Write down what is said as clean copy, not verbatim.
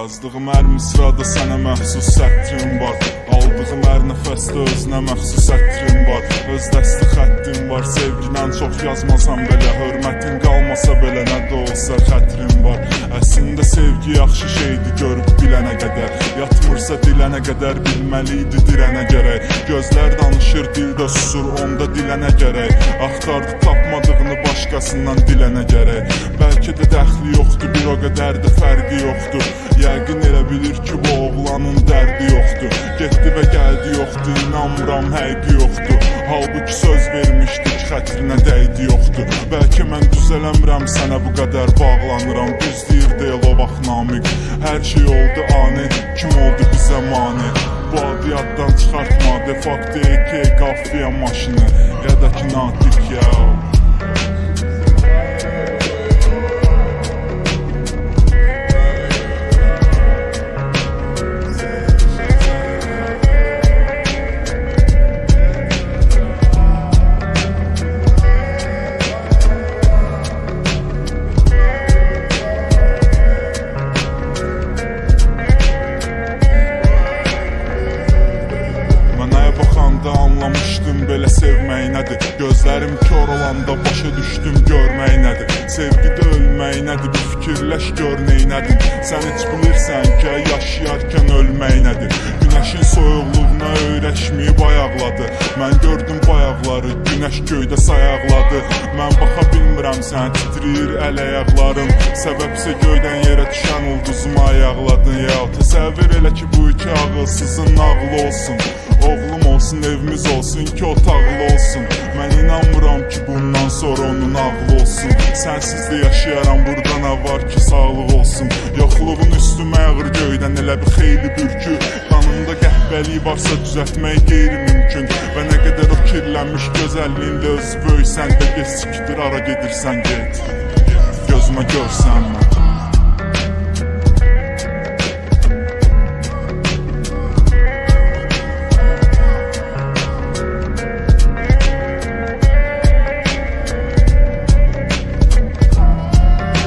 Yazdığım hər misrada sənə məxsus sətrim var. Aldığım hər nəfəsdə özünə məxsus ətrim var. Öz dəsti xəttim var. Sevgidən çox yazmasam belə, hörmətin qalmasa belə, nə də olsa xətrim var. Əslində sevgi yaxşı şeydir, görüb bilənə qədər. Yatmırsa dilənə qədər, bilməliydi dirənə gərək. Gözlər danışır, dildə susur, onda dilənə gərək. Axtardı tapmadığını başqasından dilənə gərək. Bəlkə də dəxli yoxdur, bir o qədər də fərqi yoxdur. Yəqin elə bilir ki, bu oğlanın dərdi yoxdur. Getdi və gəldi yoxdur, inanmıram həqiqi yoxdur. Halbuki söz vermişdik, xətrinə dəydi yoxdur. Bəlkə mən düzələmirəm, sənə bu qədər bağlanıram. Düz deyir deyil o vaxt Namiq. Hər şey oldu ani, kim oldu bizə mani? Bu adı yaddan çıxartma, de facto EK qafiyə maşını. Ya da ki Natiq ya. Anlamışdım belə sevmək nədir. Gözlərim kör olanda başa düşdüm görmək nədir. Sevgidə ölmək nədir, bir fikirləş gör neynədin. Sən heç bilirsən ki, yaşayarkən ölmək nədir. Günəşin soyuqluğuna öyrəşməyib ayaqladı. Mən gördüm bayaqları, günəş göydə sayaqladı. Mən baxa bilmirəm, sən titriyir əl ayaqlarım. Səbəbsə göydən yerə düşən ulduzuma ayaqladın. Ya təsəvvür elə ki, bu iki ağılsızın nağılı olsun. Oğlum olsun, evimiz olsun, iki otaqlı olsun. Mən inanmıram ki, bundan sonra onun ağlı olsun. Sənsiz də yaşayaram, burada nə var ki, sağlıq olsun. Yoxluğun üstümə yağır göydən elə bir xeyli bürkü. Qanımda qəhbəlik varsa düzəltmək qeyri-mümkün. Və nə qədər o kirlənmiş gözəlliyində özü böyük, sən də gec sikdir, ara gedirsən get. Gözümə görsən mən.